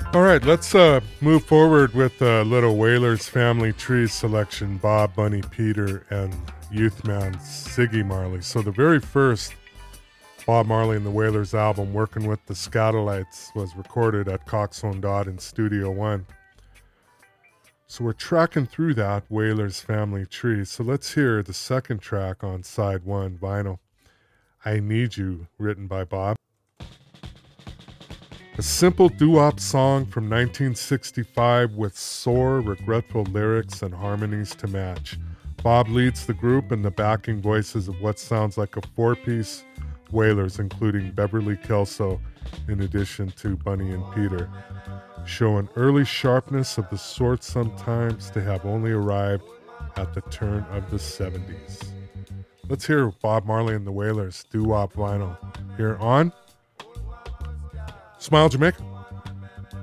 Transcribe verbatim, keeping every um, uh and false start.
All right, let's uh, move forward with a little Wailers Family Tree selection. Bob, Bunny, Peter, and Youth Man Ziggy Marley. So the very first Bob Marley and the Wailers album, Working with the Skatalites, was recorded at Coxsone Dodd in Studio One. So we're tracking through that Wailers Family Tree. So let's hear the second track on side one, vinyl, I Need You, written by Bob. A simple doo-wop song from nineteen sixty-five with sore, regretful lyrics and harmonies to match. Bob leads the group in the backing voices of what sounds like a four-piece Wailers, including Beverly Kelso, in addition to Bunny and Peter, show an early sharpness of the sort sometimes to have only arrived at the turn of the seventies. Let's hear Bob Marley and the Wailers, doo-wop vinyl, here on Smile Jamaica.